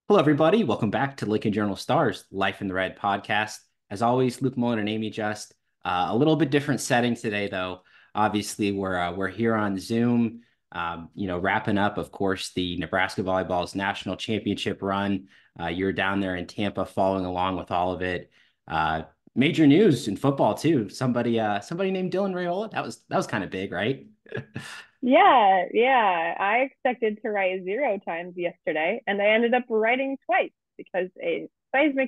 Hello, everybody. Welcome back to Lincoln Journal Stars Life in the Red podcast. As always, Luke Mullen and Amy Just. A little bit different setting today, though. Obviously, we're here on Zoom. Wrapping up, of course, the Nebraska Volleyball's national championship run. You're down there in Tampa, following along with all of it. Uh, Major news in football too. Somebody named Dylan Raiola. That was kind of big, right? Yeah. I expected to write 0 times yesterday, and I ended up writing twice because a seismic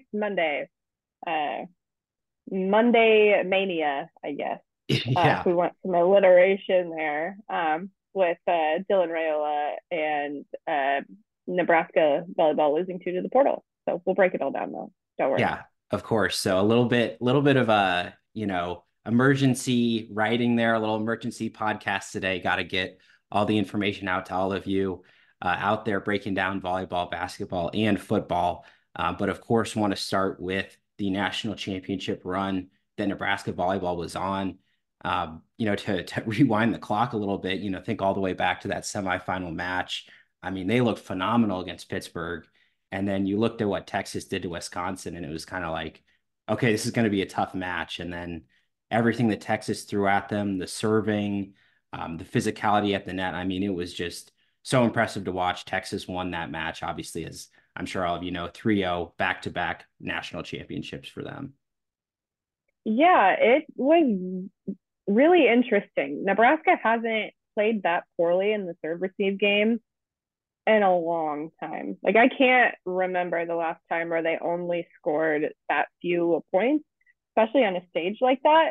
uh, Monday mania, I guess. If Yeah. we want some alliteration there, with Dylan Raiola and Nebraska volleyball losing two to the portal. So we'll break it all down though. Don't worry. Yeah, of course. So a little bit of a, emergency writing there, a little emergency podcast today. Got to get all the information out to all of you out there breaking down volleyball, basketball, and football. But of course, want to start with the national championship run that Nebraska volleyball was on. To rewind the clock a little bit, think all the way back to that semifinal match. I mean, they looked phenomenal against Pittsburgh. And then you looked at what Texas did to Wisconsin, and it was kind of like, okay, this is going to be a tough match. And then everything that Texas threw at them, the serving, the physicality at the net. I mean, it was just so impressive to watch. Texas won that match, obviously, as I'm sure all of you know, 3-0 back-to-back national championships for them. Yeah, it was really interesting. Nebraska hasn't played that poorly in the serve receive game in a long time. Like I can't remember the last time where they only scored that few points, especially on a stage like that.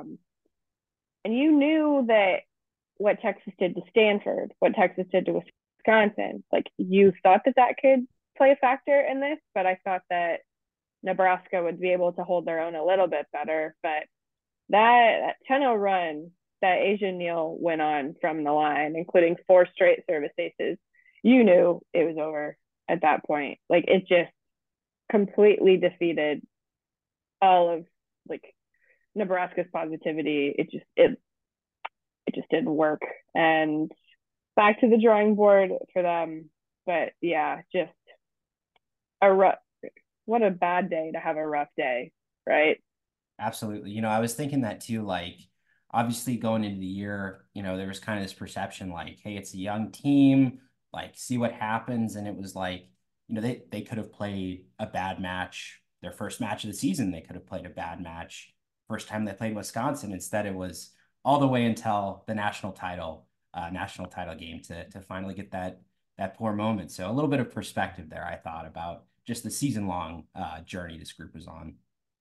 And you knew that what Texas did to Stanford, what Texas did to Wisconsin, like you thought that that could play a factor in this, but I thought that Nebraska would be able to hold their own a little bit better. But that 10-0 run that Asia Neal went on from the line, including 4 straight service aces, you knew it was over at that point. Like it just completely defeated all of like Nebraska's positivity. It just didn't work. And back to the drawing board for them. But yeah, just a rough what a bad day to have a rough day, right? Absolutely. I was thinking that too, like obviously going into the year, there was kind of this perception like, hey, it's a young team, like see what happens. And it was like, they could have played a bad match, their first match of the season. They could have played a bad match first time they played Wisconsin. Instead, it was all the way until the national title game to finally get that poor moment. So a little bit of perspective there, I thought, about just the season long journey this group was on.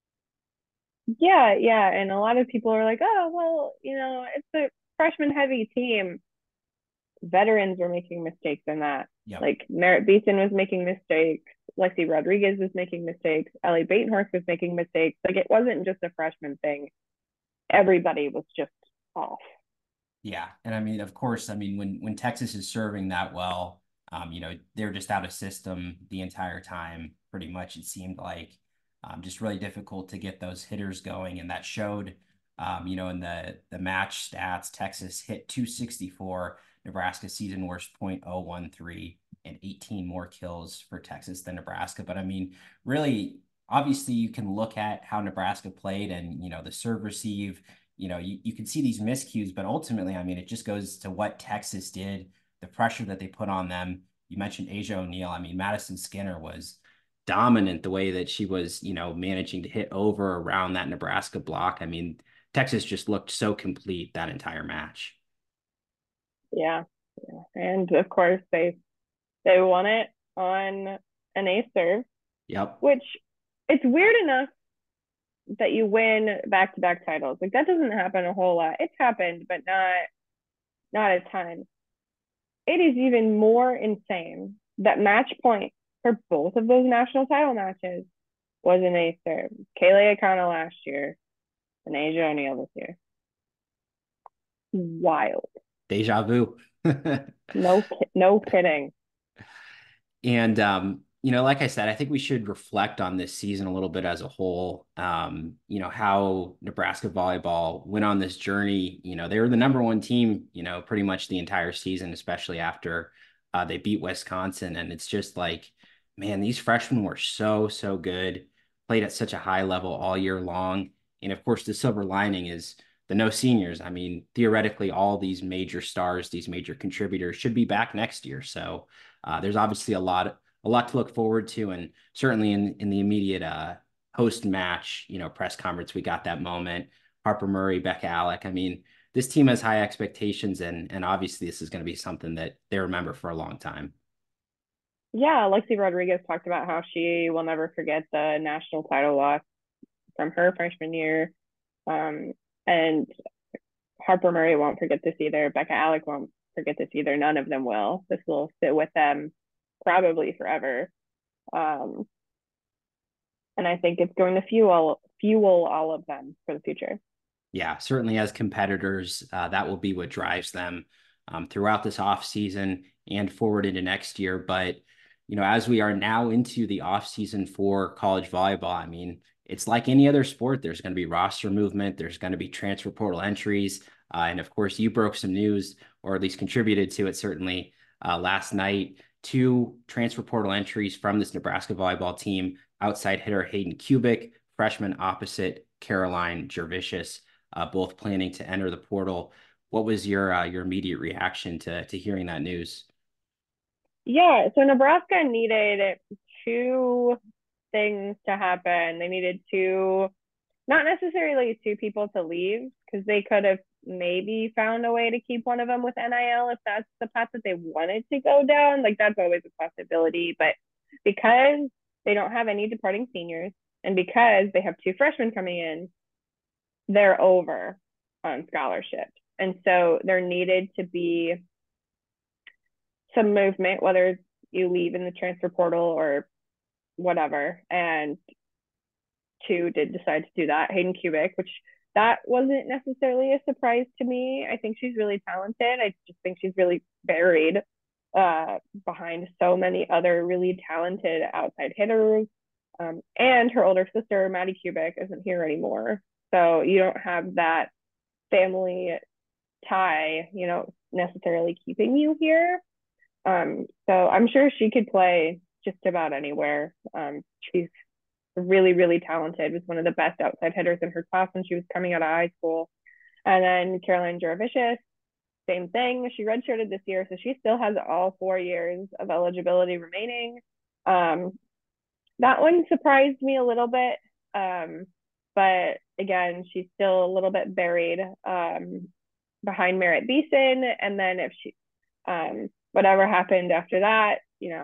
Yeah. And a lot of people are like, oh, well, it's a freshman heavy team. Veterans were making mistakes in that. Yep. Like Merritt Beaton was making mistakes. Lexi Rodriguez was making mistakes. Ellie Batenhorst was making mistakes. Like it wasn't just a freshman thing. Everybody was just off. Yeah, and I mean, of course, I mean when Texas is serving that well, they're just out of system the entire time. Pretty much, it seemed like just really difficult to get those hitters going, and that showed. In the match stats, Texas hit 264, Nebraska season worst .013, and 18 more kills for Texas than Nebraska. But I mean, really, obviously, you can look at how Nebraska played, and the serve receive you can see these miscues, but ultimately, I mean, it just goes to what Texas did, the pressure that they put on them. You mentioned Asia O'Neal. I mean, Madison Skinner was dominant the way that she was, managing to hit over around that Nebraska block. I mean, Texas just looked so complete that entire match. Yeah. And of course they won it on an ace serve, Yep. which it's weird enough that you win back to back titles. Like that doesn't happen a whole lot. It's happened, but not a ton. It is even more insane that match point for both of those national title matches was an ace serve. Kaylee Akana last year and Asia O'Neal this year. Wild. Deja vu. No kidding. And like I said, I think we should reflect on this season a little bit as a whole. How Nebraska volleyball went on this journey. They were the number one team, pretty much the entire season, especially after they beat Wisconsin. And it's just like, man, these freshmen were so good, played at such a high level all year long. And of course, the silver lining is the no seniors. I mean, theoretically, all these major stars, these major contributors should be back next year. So there's obviously a lot to look forward to. And certainly in the immediate post match, press conference, we got that moment. Harper Murray, Becca Alec. I mean, this team has high expectations, and obviously this is going to be something that they remember for a long time. Yeah, Lexi Rodriguez talked about how she will never forget the national title loss from her freshman year. Um, and Harper Murray won't forget this either. Becca Alec won't forget this either. None of them will. This will sit with them probably forever. Um, and I think it's going to fuel all of them for the future. Yeah, certainly as competitors, that will be what drives them throughout this off season and forward into next year. But as we are now into the off season for college volleyball, I mean, it's like any other sport. There's going to be roster movement. There's going to be transfer portal entries, and of course, you broke some news, or at least contributed to it, certainly last night. Two transfer portal entries from this Nebraska volleyball team: outside hitter Hayden Kubik, freshman opposite Caroline Jervicius, both planning to enter the portal. What was your immediate reaction to hearing that news? Yeah, so Nebraska needed two things to happen. They needed two, not necessarily two people to leave, because they could have maybe found a way to keep one of them with NIL if that's the path that they wanted to go down. Like that's always a possibility. But because they don't have any departing seniors and because they have two freshmen coming in, they're over on scholarship. And so there needed to be some movement, whether you leave in the transfer portal or whatever. And two did decide to do that. Hayden Kubik, which that wasn't necessarily a surprise to me. I think she's really talented. I just think she's really buried behind so many other really talented outside hitters. And her older sister, Maddie Kubik, isn't here anymore. So you don't have that family tie, necessarily keeping you here. So I'm sure she could play just about anywhere. She's really, really talented, was one of the best outside hitters in her class when she was coming out of high school. And then Caroline Juravicius, same thing. She redshirted this year, so she still has all 4 years of eligibility remaining. That one surprised me a little bit. But again, she's still a little bit buried behind Merritt Beeson. And then if she, whatever happened after that,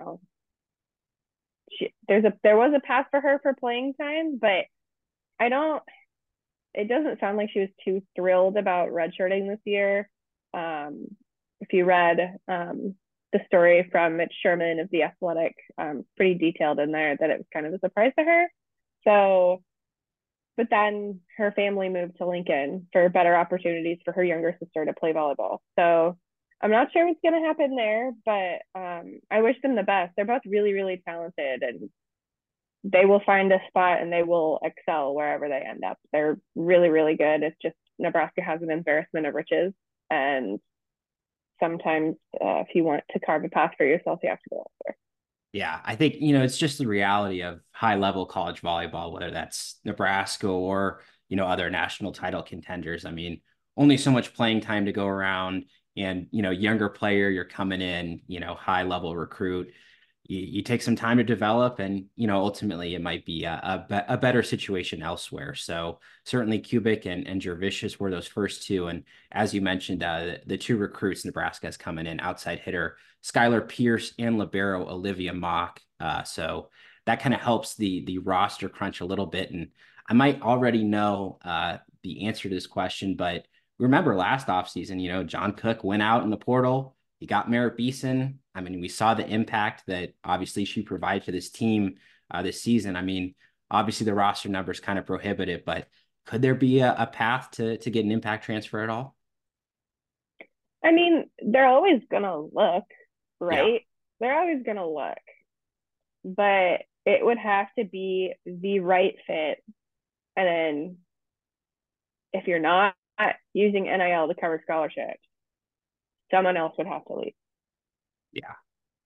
there was a path for her for playing time, but I don't. It doesn't sound like she was too thrilled about redshirting this year. If you read the story from Mitch Sherman of The Athletic, pretty detailed in there that it was kind of a surprise to her. So, but then her family moved to Lincoln for better opportunities for her younger sister to play volleyball. So I'm not sure what's going to happen there, but I wish them the best. They're both really, really talented and they will find a spot and they will excel wherever they end up. They're really, really good. It's just Nebraska has an embarrassment of riches. And sometimes if you want to carve a path for yourself, you have to go elsewhere. Yeah, I think, it's just the reality of high level college volleyball, whether that's Nebraska or, other national title contenders. I mean, only so much playing time to go around and, younger player, you're coming in, high level recruit. You take some time to develop and, ultimately it might be a better situation elsewhere. So certainly Kubik and Jervicius were those first two. And as you mentioned, the two recruits Nebraska has coming in, outside hitter Skylar Pierce and libero Olivia Mock. So that kind of helps the roster crunch a little bit. And I might already know the answer to this question, but remember last offseason, John Cook went out in the portal. He got Merritt Beeson. I mean, we saw the impact that obviously she provided to this team this season. I mean, obviously the roster numbers kind of prohibitive, but could there be a path to get an impact transfer at all? I mean, they're always going to look, Yeah. right? They're always going to look, but it would have to be the right fit. And then if you're not using NIL to cover scholarships, someone else would have to leave. Yeah.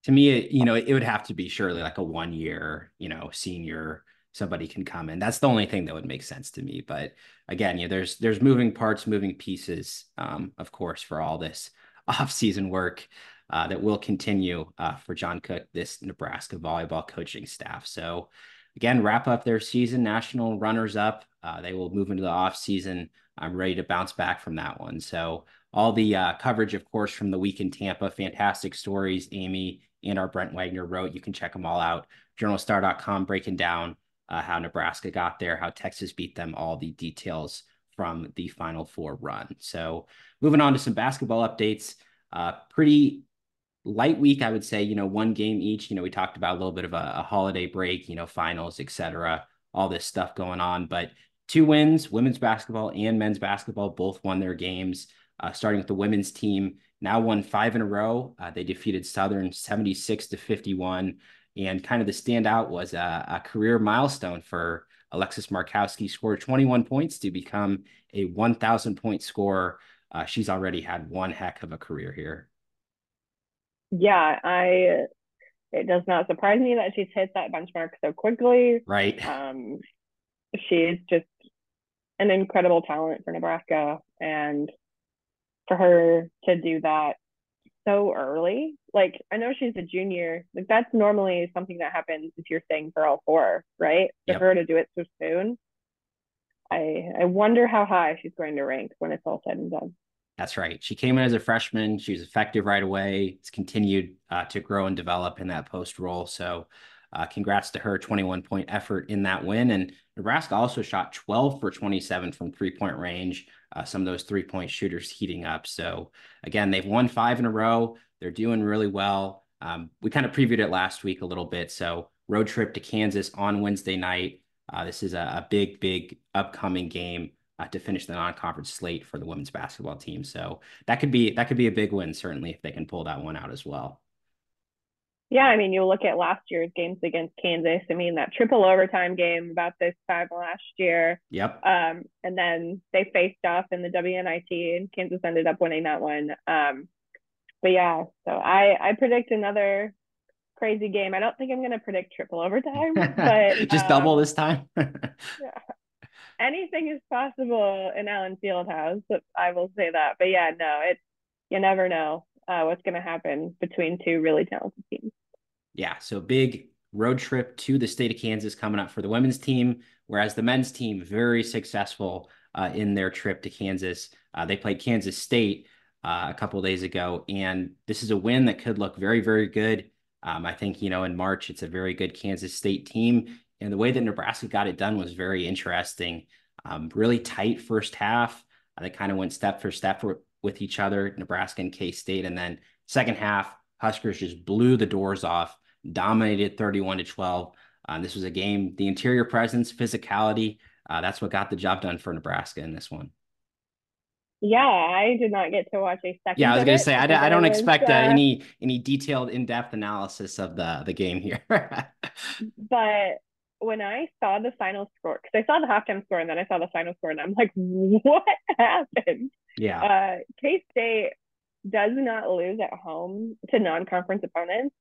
To me, it would have to be surely like a 1 year, senior, somebody can come in. That's the only thing that would make sense to me. But again, there's moving parts, moving pieces, of course, for all this off-season work that will continue for John Cook, this Nebraska volleyball coaching staff. So again, wrap up their season, national runners up. They will move into the off-season. I'm ready to bounce back from that one. So all the coverage, of course, from the week in Tampa, fantastic stories, Amy and our Brent Wagner wrote. You can check them all out. Journalstar.com breaking down how Nebraska got there, how Texas beat them, all the details from the Final Four run. So moving on to some basketball updates. Pretty light week, I would say, one game each. We talked about a little bit of a holiday break, finals, etc., all this stuff going on. But 2 wins, women's basketball and men's basketball, both won their games. Starting with the women's team, now won 5 in a row. They defeated Southern 76-51. And kind of the standout was a career milestone for Alexis Markowski, scored 21 points to become a 1,000 point scorer. She's already had one heck of a career here. Yeah, it does not surprise me that she's hit that benchmark so quickly. Right. She is just an incredible talent for Nebraska, and for her to do that so early, like I know she's a junior, like that's normally something that happens if you're staying for all four, right? For her to do it so soon, I wonder how high she's going to rank when it's all said and done. That's right. She came in as a freshman. She was effective right away. It's continued to grow and develop in that post role. So congrats to her, 21-point effort in that win. And Nebraska also shot 12 for 27 from 3-point range. Some of those 3-point shooters heating up. So again, they've won 5 in a row. They're doing really well. We kind of previewed it last week a little bit. So road trip to Kansas on Wednesday night. This is a big, big upcoming game to finish the non-conference slate for the women's basketball team. So that could be a big win, certainly, if they can pull that one out as well. Yeah, I mean, you look at last year's games against Kansas. I mean, that triple overtime game about this time last year. Yep. And then they faced off in the WNIT, and Kansas ended up winning that one. But yeah, so I predict another crazy game. I don't think I'm going to predict triple overtime, but just double this time. Yeah, anything is possible in Allen Fieldhouse. I will say that. But yeah, no, you never know what's going to happen between two really talented teams. Yeah, so big road trip to the state of Kansas coming up for the women's team, whereas the men's team, very successful in their trip to Kansas. They played Kansas State a couple of days ago, and this is a win that could look very, very good. I think, in March, it's a very good Kansas State team. And the way that Nebraska got it done was very interesting. Really tight first half. They kind of went step for step with each other, Nebraska and K-State. And then second half, Huskers just blew the doors off, dominated 31-12. This was a game, the interior presence, physicality, that's what got the job done for Nebraska in this one. Yeah, I did not get to watch a second. Yeah, I was going to say, I don't expect any detailed, in-depth analysis of the game here. But when I saw the final score, because I saw the halftime score and then I saw the final score, and I'm like, what happened? Yeah. K-State does not lose at home to non-conference opponents.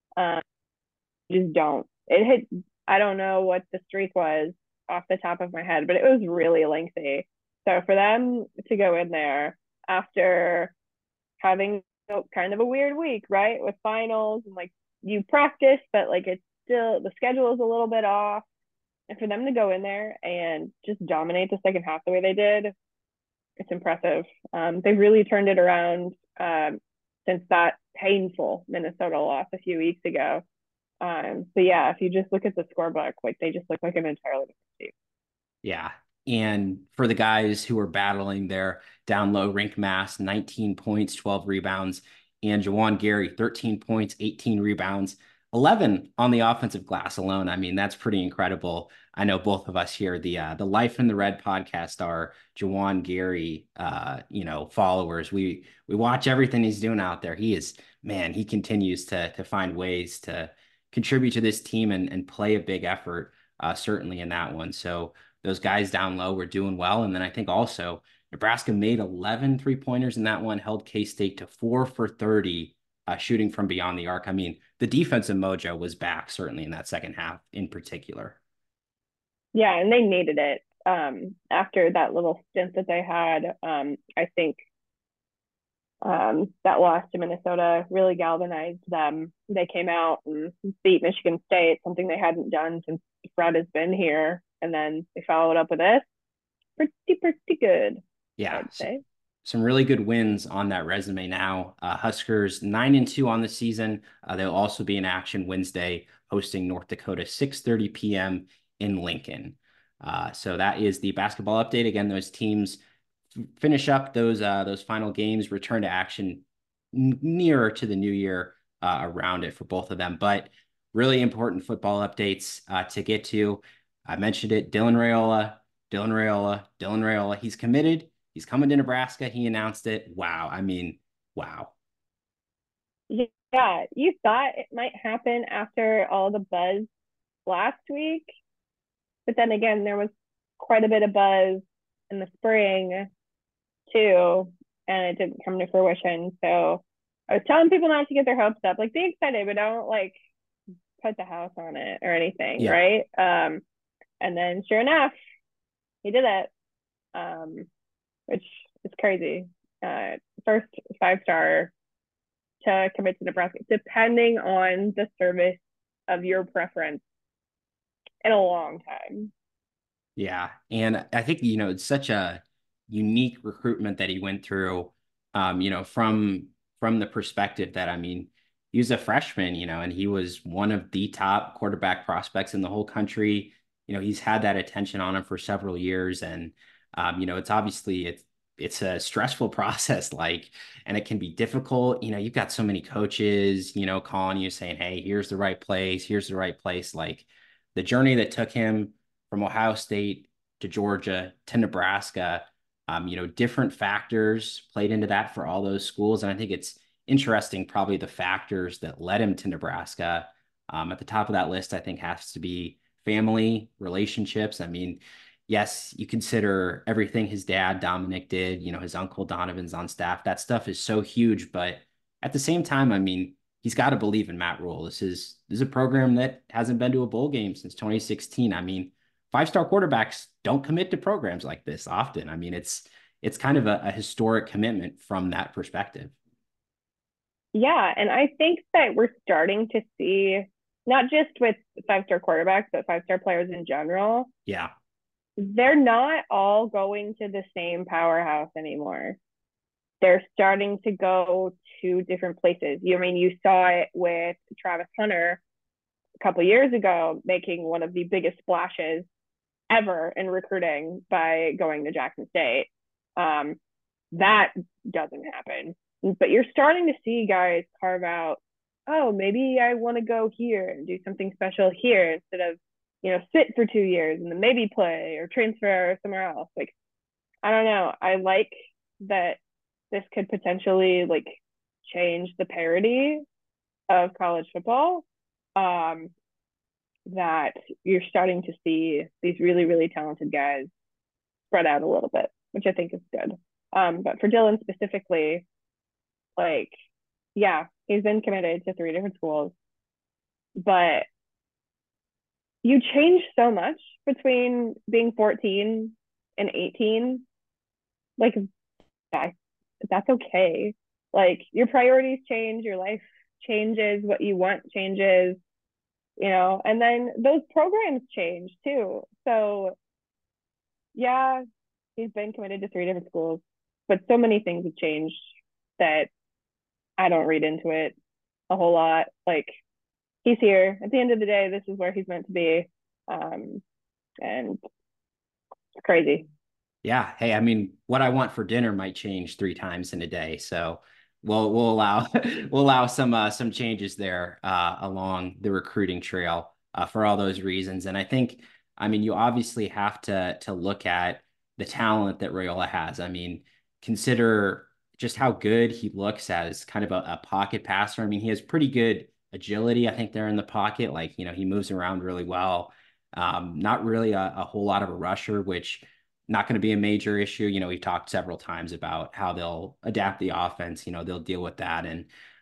Just don't. I don't know what the streak was off the top of my head, but it was really lengthy. So for them to go in there after having kind of a weird week, right, with finals, and like you practice, but like it's still, the schedule is a little bit off, and for them to go in there and just dominate the second half the way they did, it's impressive. They've really turned it around since that painful Minnesota loss a few weeks ago. So yeah, if you just look at the scorebook, like they just look like an entirely different team. Yeah. And for the guys who are battling their down low rink mass, 19 points, 12 rebounds, and Juwan Gary, 13 points, 18 rebounds, 11 on the offensive glass alone. I mean, that's pretty incredible. I know both of us here, the Life in the Red podcast, are Juwan Gary, followers. We watch everything he's doing out there. He continues to find ways to contribute to this team and play a big effort, certainly in that one. So those guys down low were doing well. And then I think also Nebraska made 11 3-pointers in that one, held K-State to 4 for 30 shooting from beyond the arc. I mean, the defensive mojo was back certainly in that second half in particular. Yeah, and they needed it. After that little stint that they had, I think that loss to Minnesota really galvanized them. They came out and beat Michigan State, something they hadn't done since Fred has been here. And then they followed up with this. Pretty good, Yeah, I'd say. some really good wins on that resume now. Huskers 9-2 on the season. They'll also be in action Wednesday, hosting North Dakota 6:30 p.m. in Lincoln. So that is the basketball update. Again, those teams finish up those final games, return to action nearer to the new year around it for both of them. But really important football updates to get to. I mentioned it, Dylan Raiola, Dylan Raiola, Dylan Raiola. He's committed. He's coming to Nebraska. He announced it. Wow. I mean, wow. Yeah, you thought it might happen after all the buzz last week, but then again, there was quite a bit of buzz in the spring too, and it didn't come to fruition. So I was telling people not to get their hopes up. Like, be excited, but don't like put the house on it or anything, Yeah. right? And then sure enough, he did it, which is crazy. First 5-star to commit to Nebraska, depending on the service of your preference in a long time. Yeah. And I think, you know, it's such a unique recruitment that he went through, from the perspective that, I mean, he was a freshman, and he was one of the top quarterback prospects in the whole country. He's had that attention on him for several years. And, it's obviously it's a stressful process, like, and it can be difficult. You've got so many coaches, calling you saying, hey, here's the right place, here's the right place. Like the journey that took him from Ohio State to Georgia to Nebraska, different factors played into that for all those schools. And I think it's interesting, probably the factors that led him to Nebraska. At the top of that list, I think has to be family relationships. I mean, yes, you consider everything his dad, Dominic, did, his uncle Donovan's on staff. That stuff is so huge. But at the same time, I mean, he's got to believe in Matt Rhule. This is a program that hasn't been to a bowl game since 2016. I mean, 5-star quarterbacks don't commit to programs like this often. I mean, it's kind of a historic commitment from that perspective. Yeah, and I think that we're starting to see, not just with 5-star quarterbacks, but 5-star players in general, Yeah. they're not all going to the same powerhouse anymore. They're starting to go to different places. You saw it with Travis Hunter a couple years ago, making one of the biggest splashes ever in recruiting by going to Jackson State. That doesn't happen. But you're starting to see guys carve out, oh, maybe I want to go here and do something special here instead of, sit for 2 years and then maybe play or transfer somewhere else. Like, I don't know. I like that this could potentially like change the parity of college football. That you're starting to see these really, really talented guys spread out a little bit, which I think is good. But for Dylan specifically, like, yeah, he's been committed to 3 different schools, but you change so much between being 14 and 18. Like, yeah, that's okay. Like, your priorities change, your life changes, what you want changes, and then those programs change too. So, yeah, he's been committed to 3 different schools, but so many things have changed that I don't read into it a whole lot. Like, he's here. At the end of the day, this is where he's meant to be. And it's crazy. Yeah. Hey, I mean, what I want for dinner might change 3 times in a day. So we'll allow we'll allow some changes there along the recruiting trail for all those reasons. And I think, I mean, you obviously have to look at the talent that Rayola has. I mean, consider just how good he looks as kind of a pocket passer. I mean, he has pretty good agility, I think, there in the pocket. Like, he moves around really well. Not really a whole lot of a rusher, which not going to be a major issue. We've talked several times about how they'll adapt the offense, they'll deal with that. And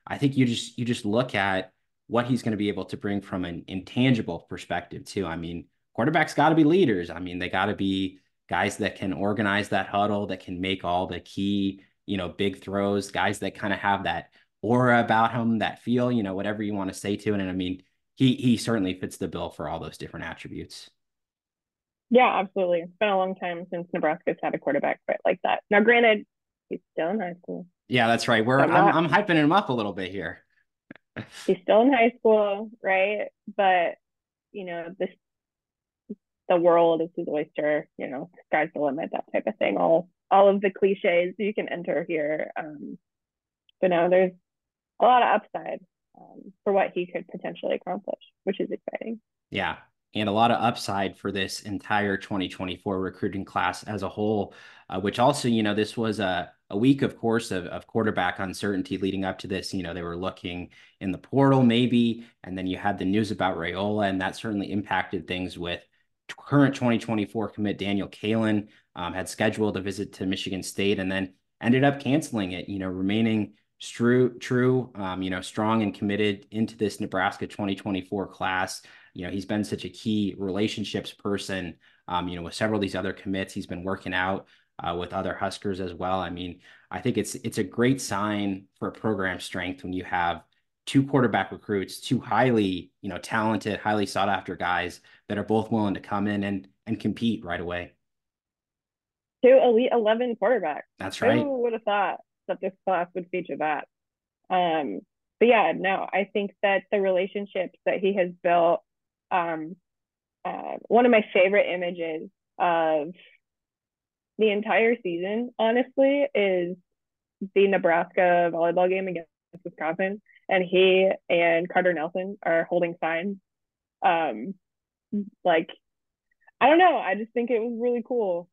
I think you just look at what he's going to be able to bring from an intangible perspective too. I mean, quarterbacks got to be leaders. I mean, they got to be guys that can organize that huddle, that can make all the key, big throws, guys that kind of have that aura about him, that feel, whatever you want to say to it. And I mean, he certainly fits the bill for all those different attributes. Yeah, absolutely. It's been a long time since Nebraska's had a quarterback quite like that. Now, granted, he's still in high school. Yeah, that's right. So I'm hyping him up a little bit here. he's still in high school, right? But the world is his oyster, sky's the limit, that type of thing. All of the cliches you can enter here. But no, there's a lot of upside for what he could potentially accomplish, which is exciting. Yeah. And a lot of upside for this entire 2024 recruiting class as a whole, which also, this was a week, of course, of quarterback uncertainty leading up to this. They were looking in the portal maybe, and then you had the news about Raiola, and that certainly impacted things with current 2024 commit Daniel Kaelin, had scheduled a visit to Michigan State and then ended up canceling it, remaining true, strong and committed into this Nebraska 2024 class. He's been such a key relationships person, with several of these other commits. He's been working out with other Huskers as well. I mean, I think it's a great sign for program strength when you have two quarterback recruits, two highly, talented, highly sought after guys that are both willing to come in and compete right away. Two Elite 11 quarterbacks. That's right. Who would have thought that this class would feature that? But yeah, no, I think that the relationships that he has built, one of my favorite images of the entire season, honestly, is the Nebraska volleyball game against Wisconsin, and he and Carter Nelson are holding signs. Like, I don't know, I just think it was really cool.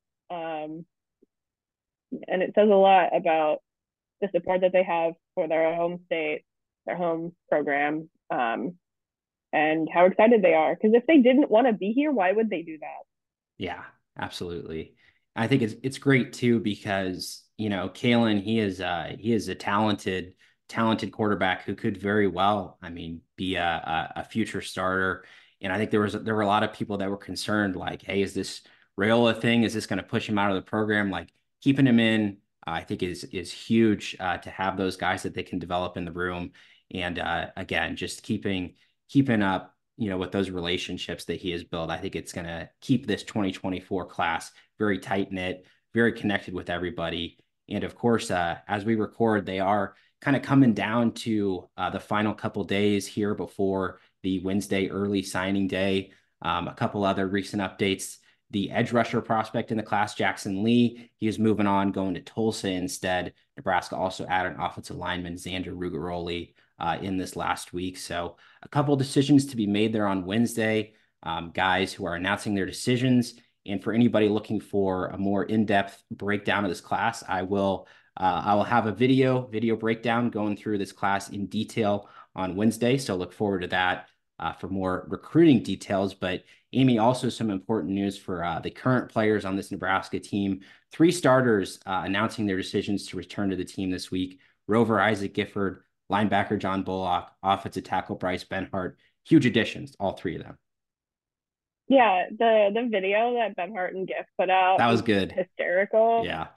And it says a lot about the support that they have for their home state, their home program, and how excited they are. Because if they didn't want to be here, why would they do that? Yeah, absolutely. I think it's great too because Kaelin, he is a talented quarterback who could very well, I mean, be a future starter. And I think there were a lot of people that were concerned, like, hey, is this Raiola thing? Is this going to push him out of the program? Like keeping him in, I think is huge to have those guys that they can develop in the room. And again, just keeping up with those relationships that he has built, I think it's going to keep this 2024 class very tight knit, very connected with everybody. And of course, as we record, they are kind of coming down to the final couple days here before the Wednesday early signing day. A couple other recent updates. The edge rusher prospect in the class, Jackson Lee, he is moving on, going to Tulsa instead. Nebraska also added an offensive lineman, Xander Rugaroli, in this last week. So a couple of decisions to be made there on Wednesday. Guys who are announcing their decisions. And for anybody looking for a more in-depth breakdown of this class, I will have a video breakdown going through this class in detail on Wednesday. So look forward to that for more recruiting details. But Amy, also some important news for the current players on this Nebraska team. 3 starters announcing their decisions to return to the team this week. Rover Isaac Gifford, linebacker John Bullock, offensive tackle Bryce Benhart. Huge additions, all 3 of them. Yeah, the video that Benhart and Giff put out that was good, hysterical. Yeah,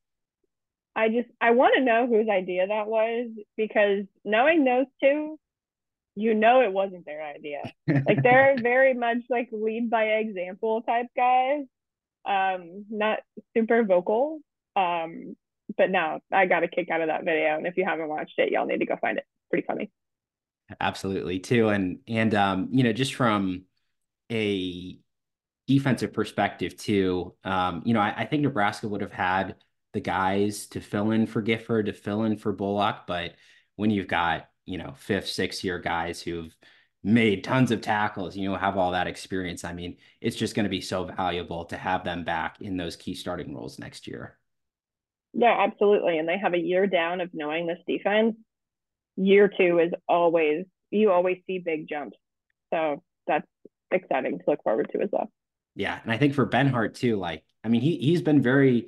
I want to know whose idea that was, because knowing those two, it wasn't their idea. Like they're very much like lead by example type guys, not super vocal. But no, I got a kick out of that video, and if you haven't watched it, y'all need to go find it. Pretty funny. Absolutely too, and just from a defensive perspective too, I think Nebraska would have had the guys to fill in for Gifford, to fill in for Bullock, but when you've got 5th, 6th year guys who've made tons of tackles, have all that experience, I mean, it's just going to be so valuable to have them back in those key starting roles next year. Yeah, absolutely. And they have a year down of knowing this defense. Year 2 is you always see big jumps. So that's exciting to look forward to as well. Yeah. And I think for Benhart too, like, I mean, he's been very,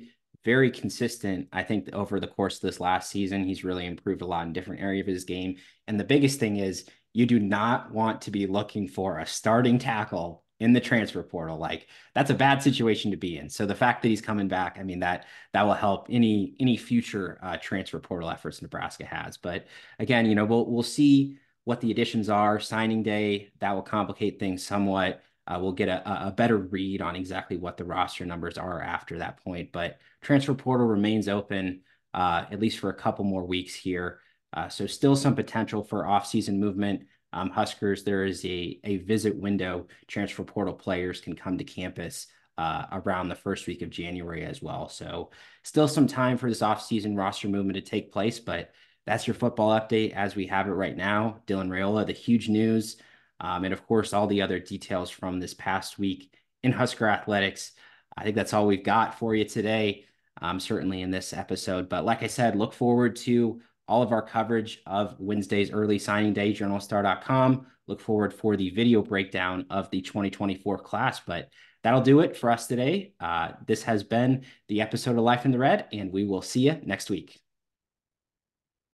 very consistent. I think over the course of this last season, he's really improved a lot in different areas of his game. And the biggest thing is you do not want to be looking for a starting tackle in the transfer portal. Like that's a bad situation to be in. So the fact that he's coming back, I mean, that will help any future transfer portal efforts Nebraska has. But again, we'll see what the additions are. Signing day, that will complicate things somewhat. We'll get a better read on exactly what the roster numbers are after that point. But transfer portal remains open at least for a couple more weeks here. So still some potential for offseason movement. Huskers, there is a visit window. Transfer portal players can come to campus around the first week of January as well. So still some time for this offseason roster movement to take place, but that's your football update as we have it right now. Dylan Raiola, the huge news, and of course, all the other details from this past week in Husker athletics. I think that's all we've got for you today, certainly in this episode. But like I said, look forward to all of our coverage of Wednesday's early signing day, journalstar.com. Look forward for the video breakdown of the 2024 class. But that'll do it for us today. This has been the episode of Life in the Red, and we will see you next week.